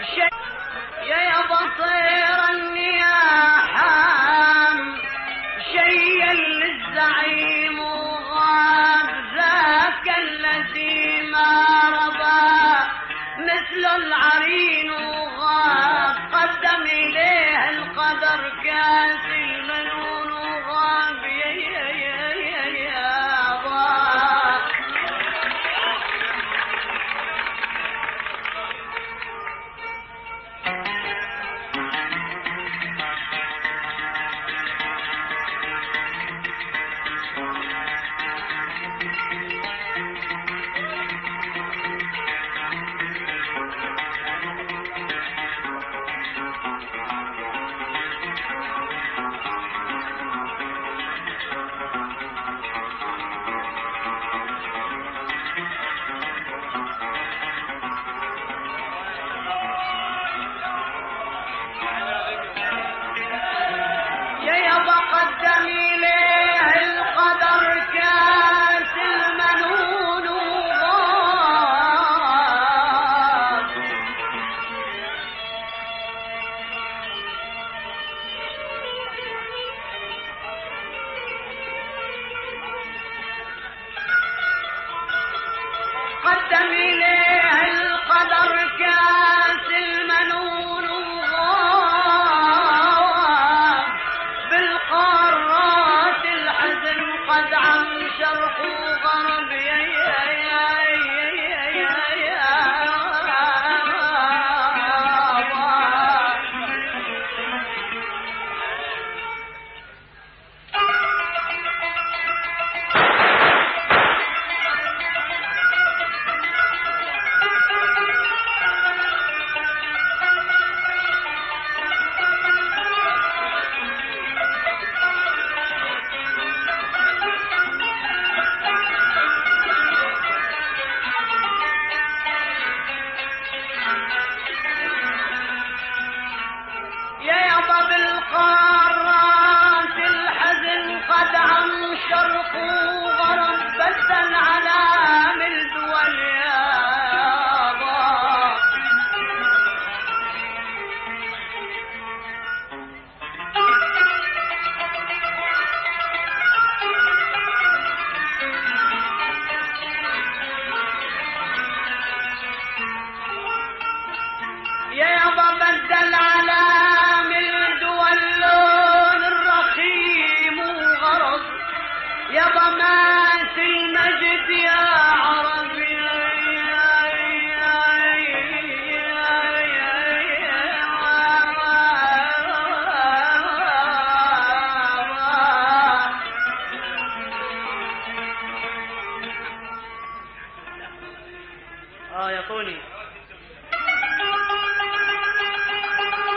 يا بصير النياحام شيا للزعيم وغاب ذاك الذي ما رضى مثل العرين وغاب قدم إليه القدر كاس المنون وغاب يا ضاق. قدم إليه القدر كاس المنون وغاب بالقارات الحزن قد عم شرق وغرب شرق وغرب بدل علام الدول يا ضاق. يا يابا بدل علام الدول لون الرخيم وغرب يابا مات المجد يا عربي. يا طوني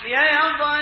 يا يابا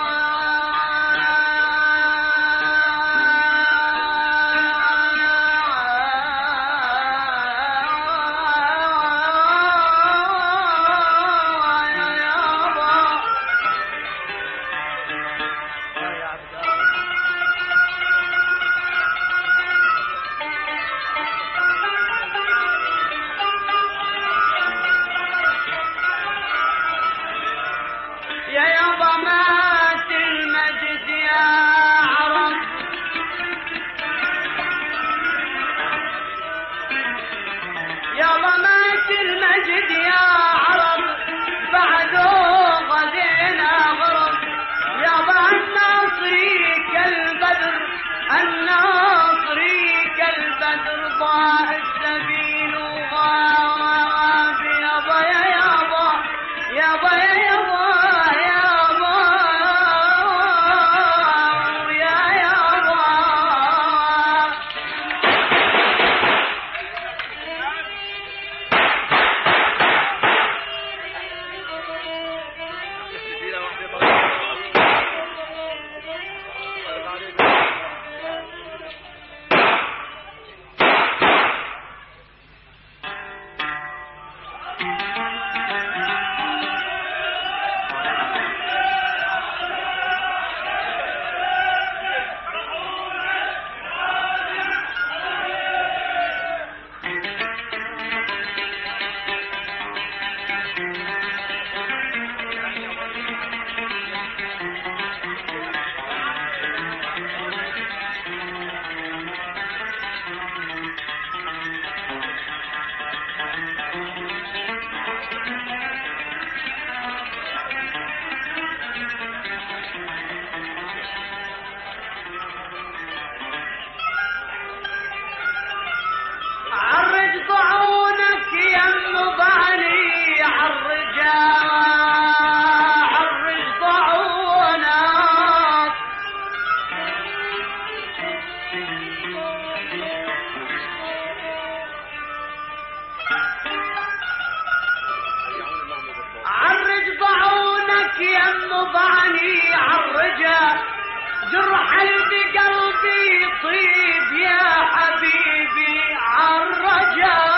المجد يا عرب بعده غدينا غرب يابا الناصري كالبدر الناصري كالبدر ضاع السبيل وغاب يابا يا يابا يابا يا يابا ضعني عالرجا جرح بقلبي طيب يا حبيبي عالرجا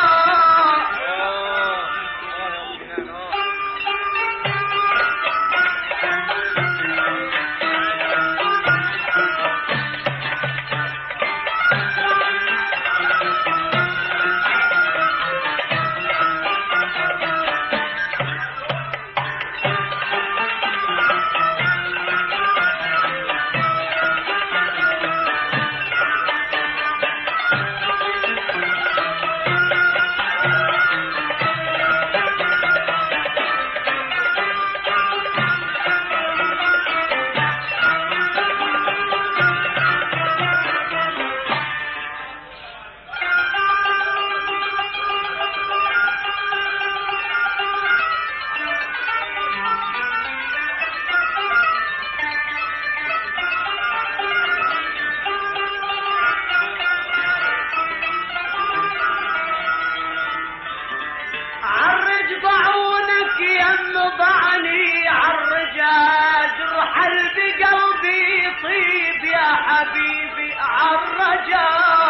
ضعني عالرجا جرح بقلبي طيب يا حبيبي عالرجا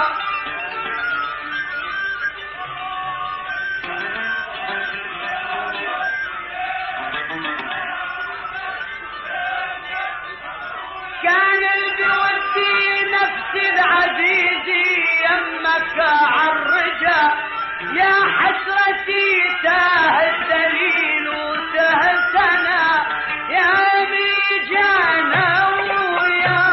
كان اللي بودي نفسي العزيزي يمك عالرجا يا حسرتي تاه الدليل وتاه سنة يا ميجانا ويا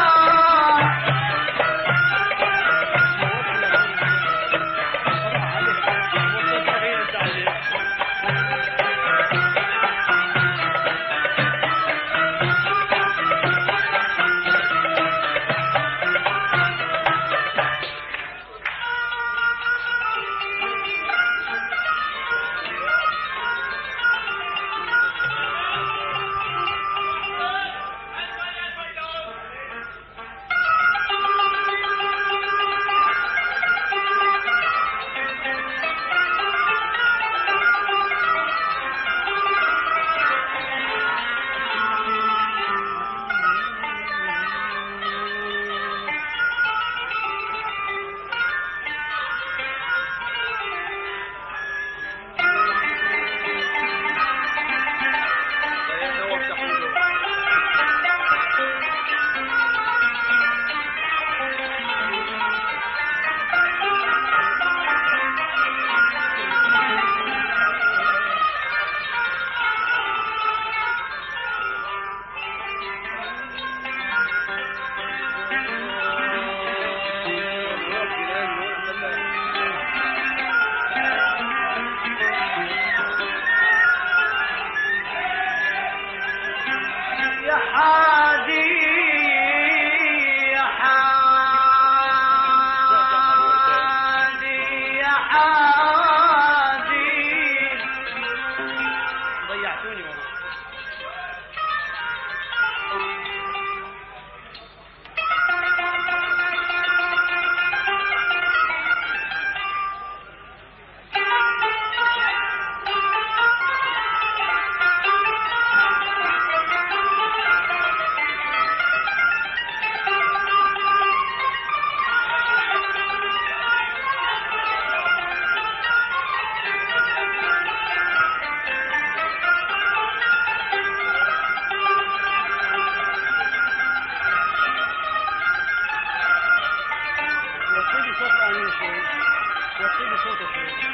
الآن شوي وطيلي صوته شوي.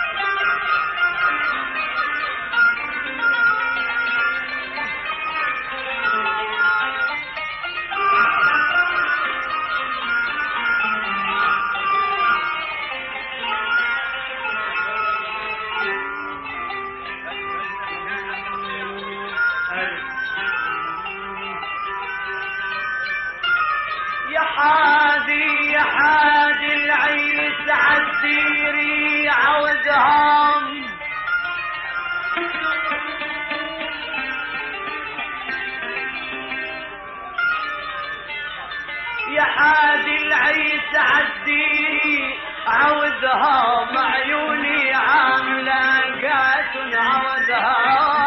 يا حادي يا حادي العيس عالديري عودهم، يا حادي العيس عالديري عودهم، عيوني عاملة قات عودهم.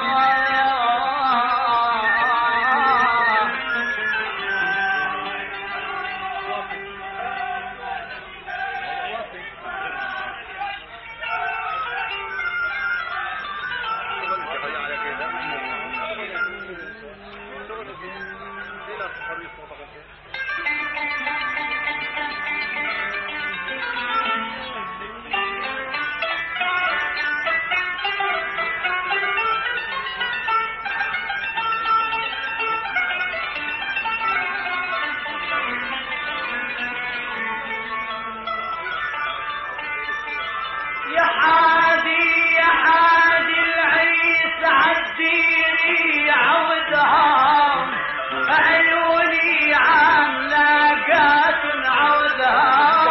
يا حادي يا حادي العيس عالديري عودهم، عيوني عاملة قات عودهم.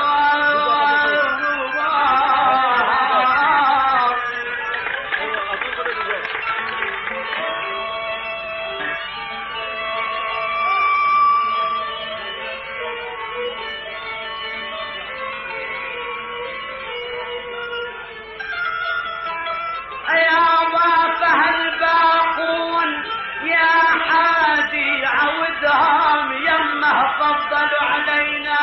يا ضافه الباقون يا حادي عودهم، يمه فضلوا علينا